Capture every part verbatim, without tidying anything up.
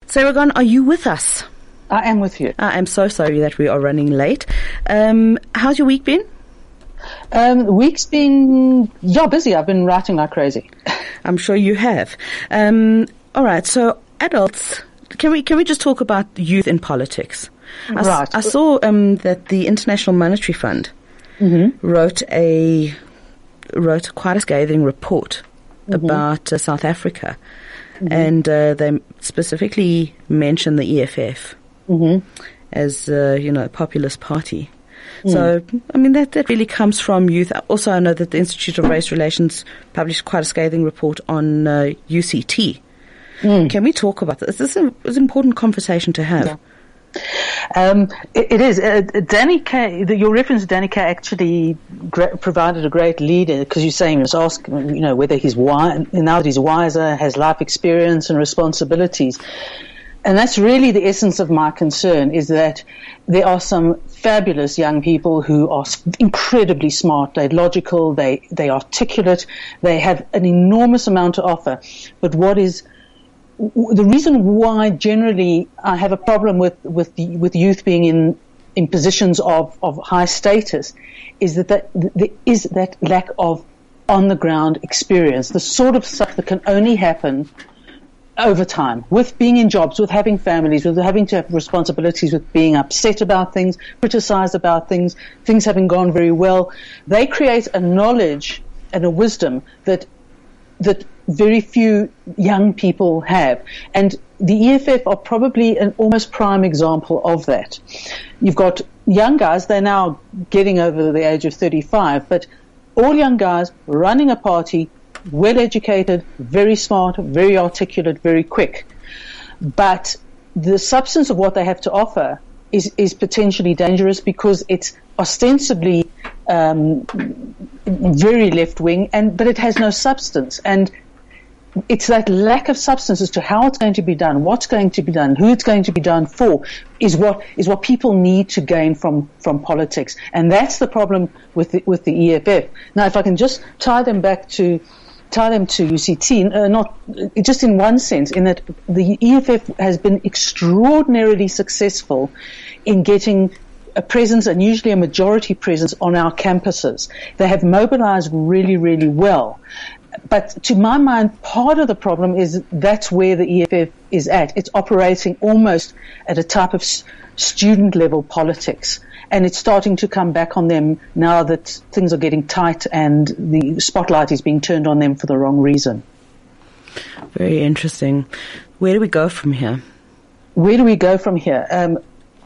Saragon, are you with us? I am with you. I am so sorry that we are running late. Um, how's your week been? Um, the week's been, yeah, busy. I've been writing like crazy. I'm sure you have. Um, all right. So adults, can we, can we just talk about youth in politics? I, right. I saw, um, that the International Monetary Fund mm-hmm. wrote a, wrote quite a scathing report mm-hmm. about uh, South Africa. Mm-hmm. And uh, they specifically mentioned the E F F mm-hmm. as, uh, you know, a populist party. Mm. So, I mean, that, that really comes from youth. Also, I know that the Institute of Race Relations published quite a scathing report on uh, U C T. Mm. Can we talk about this? This is an important conversation to have. Yeah. Um, it, it is. Uh, Danny Kaye, the, your reference to Danny Kaye actually gra- provided a great lead because you're saying, he was asking, you know, whether he's wise, now that he's wiser, has life experience and responsibilities. And that's really the essence of my concern, is that there are some fabulous young people who are incredibly smart, they're logical, they, they articulate, they have an enormous amount to offer. But what is the reason why generally I have a problem with, with, the, with youth being in, in positions of, of high status is that, that there is that lack of on-the-ground experience, the sort of stuff that can only happen over time, with being in jobs, with having families, with having to have responsibilities, with being upset about things, criticized about things, things having gone very well. They create a knowledge and a wisdom that that very few young people have. And the E F F are probably an almost prime example of that. You've got young guys, they're now getting over the age of thirty-five, but all young guys running a party, well educated, very smart, very articulate, very quick. But the substance of what they have to offer is, is potentially dangerous because it's ostensibly um, very left-wing, and but it has no substance. And it's that lack of substance as to how it's going to be done, what's going to be done, who it's going to be done for, is what is what people need to gain from, from politics. And that's the problem with the, with the E F F. Now, if I can just tie them back to tie them to U C T, uh, not just in one sense, in that the E F F has been extraordinarily successful in getting a presence, and usually a majority presence, on our campuses. They have mobilized really, really well. But to my mind, part of the problem is that's where the E F F is at. It's operating almost at a type of student-level politics. And it's starting to come back on them now that things are getting tight and the spotlight is being turned on them for the wrong reason. Very interesting. Where do we go from here? Where do we go from here? Um,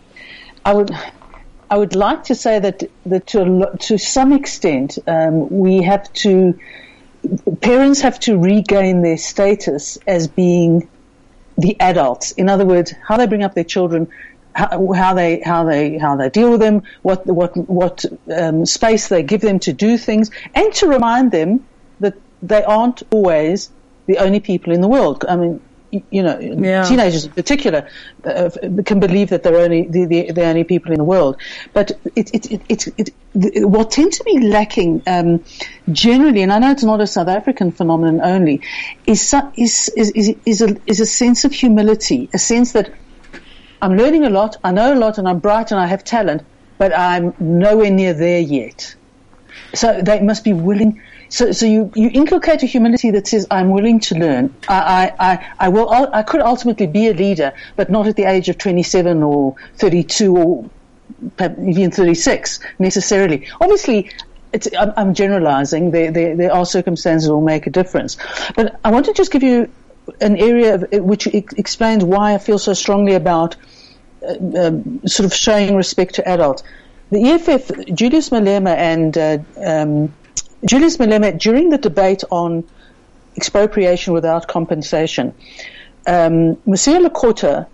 I would... I would like to say that, that to, to some extent, um, we have to, parents have to regain their status as being the adults. In other words, how they bring up their children, how, how they, how they, how they deal with them, what, what, what um, space they give them to do things, and to remind them that they aren't always the only people in the world. I mean, you know, yeah. Teenagers in particular uh, can believe that they're only the, the, the only people in the world. But it, it, it, it, it, it, what tends to be lacking um, generally, and I know it's not a South African phenomenon only, is is is is, is, a, is a sense of humility, a sense that I'm learning a lot, I know a lot, and I'm bright and I have talent, but I'm nowhere near there yet. So they must be willing. So, so you, you inculcate a humility that says, I'm willing to learn. I, I, I, I will, I could ultimately be a leader, but not at the age of twenty-seven or thirty-two or even thirty-six necessarily. Obviously, it's, I'm, I'm generalizing. There, there, there are circumstances that will make a difference. But I want to just give you an area of, which explains why I feel so strongly about uh, um, sort of showing respect to adults. The E F F, Julius Malema and uh, um, Julius Malema, during the debate on expropriation without compensation, um, Monsieur Lekota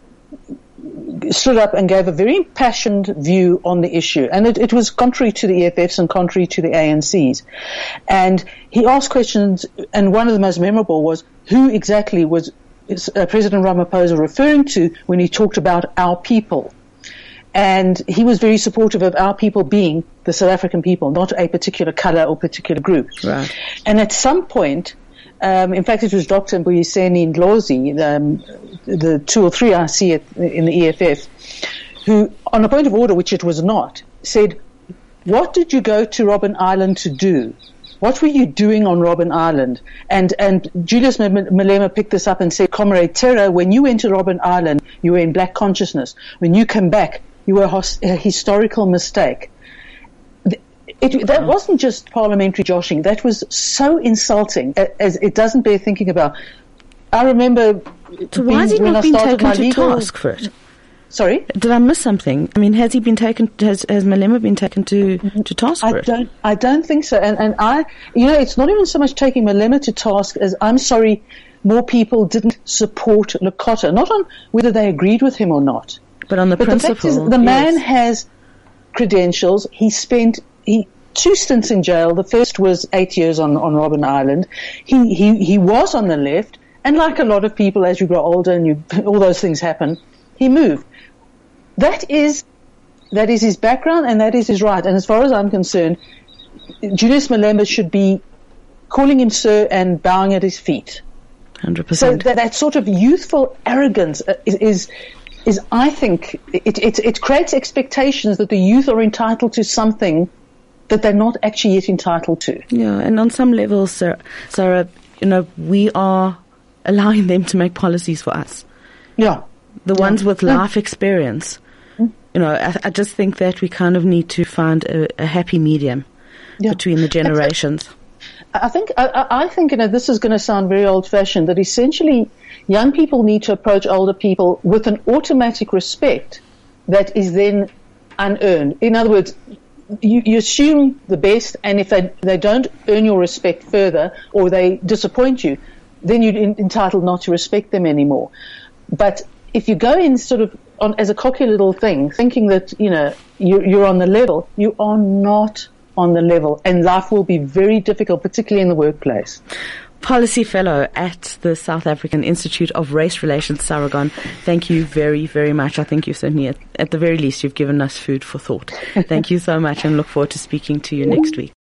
stood up and gave a very impassioned view on the issue. And it, it was contrary to the E F F's and contrary to the A N C's. And he asked questions, and one of the most memorable was, who exactly was uh, President Ramaphosa referring to when he talked about our people? And he was very supportive of our people being the South African people, not a particular color or particular group. Right. And at some point, Um, in fact, it was Doctor Mbuyiseni Ndlozi, um, the two or three I see it in the E F F, who, on a point of order, which it was not, said, what did you go to Robben Island to do? What were you doing on Robben Island? And and Julius Malema picked this up and said, Comrade Terror, when you went to Robben Island, you were in black consciousness. When you came back, you were a, hos- a historical mistake. It, that wasn't just parliamentary joshing. That was so insulting, as it doesn't bear thinking about. I remember. So why has he not been taken to legal, task for it? Sorry? Did I miss something? I mean, has he been taken? Has has Malema been taken to, to task I for it? Don't, I don't think so. And and I, you know, it's not even so much taking Malema to task as I'm sorry, more people didn't support Lekota, not on whether they agreed with him or not, but on the but principle. The, fact is, the man yes. has credentials. He spent he two stints in jail. The first was eight years on on Robben Island. He he he was on the left, and like a lot of people, as you grow older and you all those things happen, he moved. That is, that is his background and that is his right. And as far as I'm concerned, Julius Malema should be calling him sir and bowing at his feet. one hundred percent. So that, that sort of youthful arrogance is, is, is I think, it, it, it creates expectations that the youth are entitled to something that they're not actually yet entitled to. Yeah, and on some levels, Sarah, Sarah, you know, we are allowing them to make policies for us. Yeah. The yeah. ones with yeah. life experience. You know, I, I just think that we kind of need to find a, a happy medium yeah. between the generations. I think, I, I think, you know, this is going to sound very old-fashioned, that essentially young people need to approach older people with an automatic respect that is then unearned. In other words, you, you assume the best, and if they, they don't earn your respect further or they disappoint you, then you're in, entitled not to respect them anymore. But if you go in sort of on, as a cocky little thing, thinking that, you know, you, you're on the level, you are not on the level, and life will be very difficult, particularly in the workplace. Policy Fellow at the South African Institute of Race Relations, Sargon, thank you very, very much. I think you've certainly, at, at the very least, you've given us food for thought. Thank you so much, and look forward to speaking to you next week.